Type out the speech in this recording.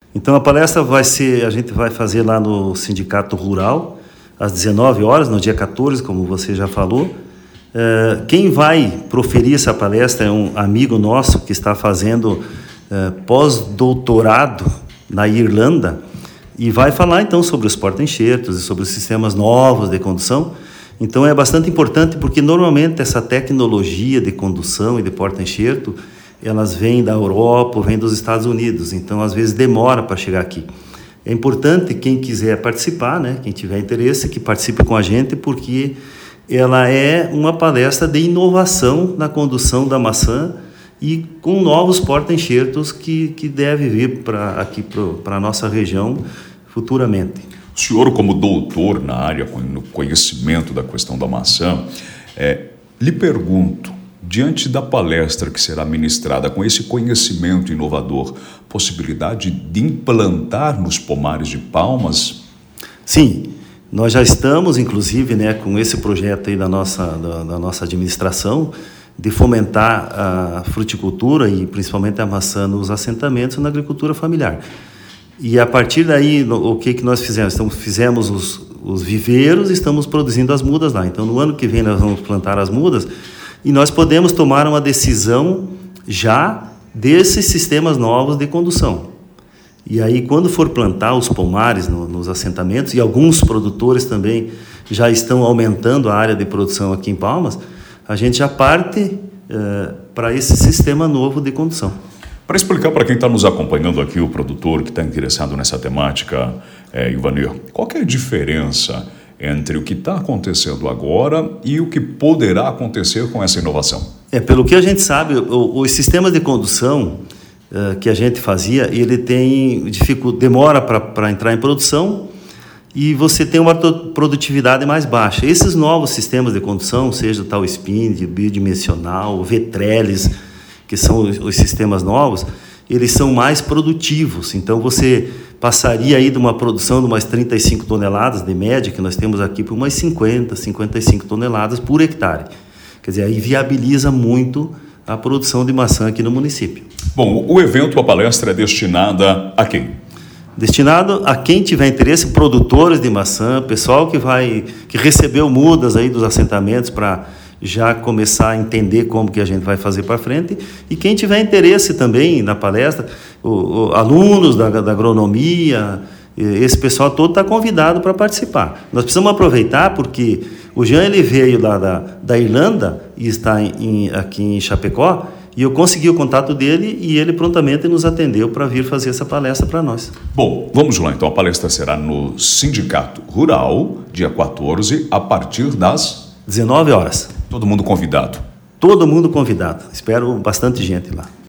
Então a palestra a gente vai fazer lá no Sindicato Rural, às 19 horas, no dia 14, como você já falou. Quem vai proferir essa palestra é um amigo nosso que está fazendo pós-doutorado na Irlanda e vai falar então sobre os porta-enxertos e sobre os sistemas novos de condução. Então é bastante importante porque normalmente essa tecnologia de condução e de porta-enxerto elas vêm da Europa, vêm dos Estados Unidos, então às vezes demora para chegar aqui. É importante quem quiser participar, né, quem tiver interesse, que participe com a gente, porque ela é uma palestra de inovação na condução da maçã e com novos porta-enxertos que deve vir para a nossa região futuramente. O senhor, como doutor na área, no conhecimento da questão da maçã, lhe pergunto, diante da palestra que será ministrada com esse conhecimento inovador, possibilidade de implantar nos pomares de Palmas? Sim, nós já estamos, inclusive, né, com esse projeto aí da nossa administração, de fomentar a fruticultura e principalmente a maçã nos assentamentos na agricultura familiar. E a partir daí, o que nós fizemos? Então, fizemos os viveiros e estamos produzindo as mudas lá. Então, no ano que vem nós vamos plantar as mudas e nós podemos tomar uma decisão já desses sistemas novos de condução. E aí, quando for plantar os pomares nos assentamentos, e alguns produtores também já estão aumentando a área de produção aqui em Palmas, a gente já parte para esse sistema novo de condução. Para explicar para quem está nos acompanhando aqui, o produtor que está interessado nessa temática, Ivanir, qual que é a diferença entre o que está acontecendo agora e o que poderá acontecer com essa inovação? Pelo que a gente sabe, os sistemas de condução que a gente fazia, ele tem demora para entrar em produção e você tem uma produtividade mais baixa. Esses novos sistemas de condução, seja o tal spin, bidimensional, o V-Trellis, que são os sistemas novos, eles são mais produtivos. Então, você passaria aí de uma produção de umas 35 toneladas de média, que nós temos aqui, para umas 50, 55 toneladas por hectare. Quer dizer, aí viabiliza muito a produção de maçã aqui no município. Bom, o evento, a palestra é destinada a quem? Destinado a quem tiver interesse, produtores de maçã, pessoal que recebeu mudas aí dos assentamentos para já começar a entender como que a gente vai fazer para frente, e quem tiver interesse também na palestra, alunos da agronomia, esse pessoal todo está convidado para participar. Nós precisamos aproveitar porque o Jean ele veio da Irlanda e está aqui em Chapecó, e eu consegui o contato dele e ele prontamente nos atendeu para vir fazer essa palestra para nós. Bom, vamos lá então. A palestra será no Sindicato Rural, dia 14, a partir das 19 horas. Todo mundo convidado? Todo mundo convidado. Espero bastante gente lá.